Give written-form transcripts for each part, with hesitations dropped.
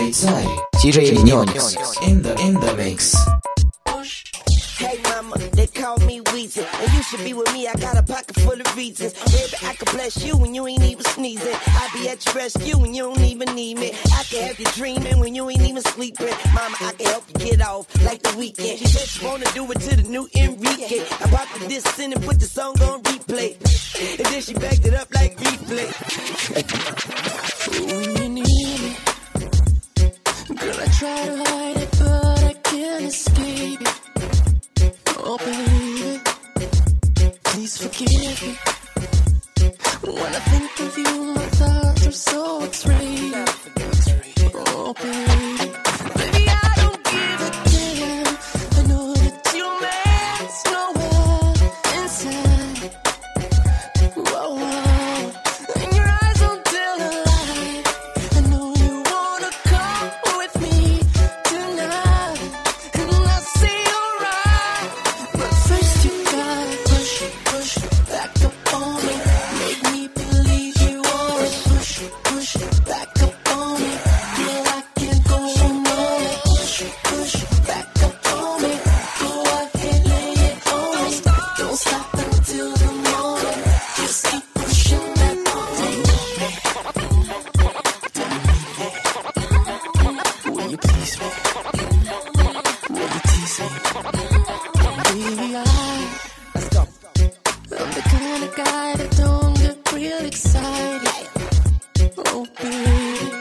Царь, DJ Nionix, in the mix. Hey mama, they call me Weezy, and you should be with me, I got a pocket full of reasons. Baby, I can bless you when you ain't even sneezing. I be at your rescue when you don't even need me. I can have you dreaming when you ain't even sleeping. Mama, I can help you get off like the weekend. She said she wanna do it to the new Enrique. I popped this in and put the song on replay, and then she backed it up like replay. When you need me, girl, I try to hide it, but I can't escape it. Oh baby, please forgive me. When I think of you, my thoughts are so X-rayed. Oh baby, baby, I don't give a damn. I know that you mess nowhere inside. Whoa, whoa. And your eyes don't tell a lie. I know you wanna come with me tonight, and I say alright. But first you gotta push back up on me. Make me believe you wanna push back up on me. Feel I can't go on. Push back up on me. Go ahead, lay it on me. Don't stop until the morning. Just keep pushing back on me. Will you please me? Will you tease me? Baby, Let's go. I'm the kind of guy that don't get real excited. Oh baby,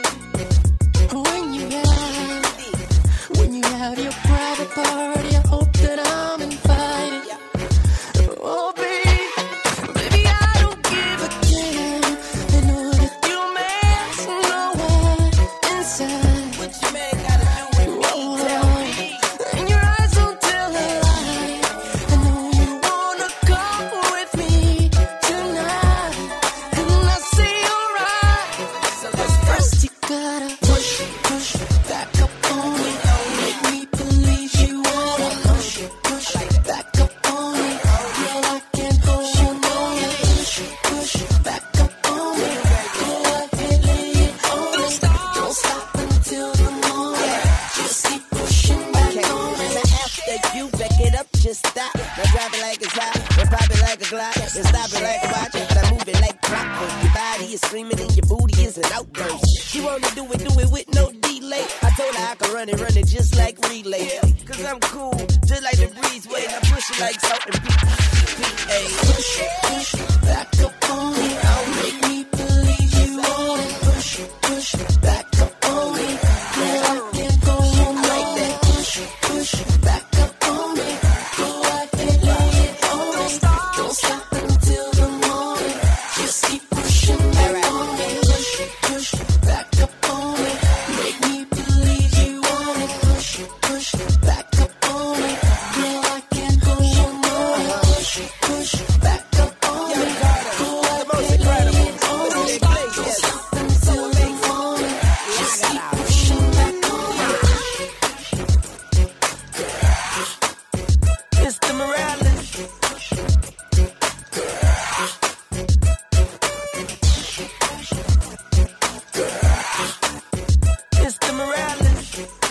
when you have your private party, I hope that I'm invited. Oh baby, I don't give a damn. I know that you mess nowhere inside. What you man gotta do with me? Tell me. And your eyes don't tell a lie. I know you wanna come with me tonight, and I say alright. So let's go. First you gotta push back up on me. Make me believe you wanna push back up on me. Girl, I can't go on. Push back up on me. Go ahead, lay it on me. Don't stop until the morning. Just keep pushing back on me. Now after you back it up, just stop. Now drive it like it's hot, then pop it like a Glock, then stop it like a watch. Now move it like clockwork. Your body is screaming and your booty is an outburst. She wanna do it with no delay. I told her I could run it just like relay. Cause I'm cool, just like the breezeway. I push it like salt and P.A. Push back up on me. Make me believe you want it. Push back up on me. Girl, I can't go on like that. Push back up on me. Go ahead, lay it on me. Don't stop until the morning. Just keep pushing back on me. Push back up on me. Make me believe you want it. Push back up on me. Girl, I can't go on. Push back up on me. Go ahead, lay it on me. Don't stop until the morning. Just keep pushing back on me. Mr. Morales. Mr. Morales.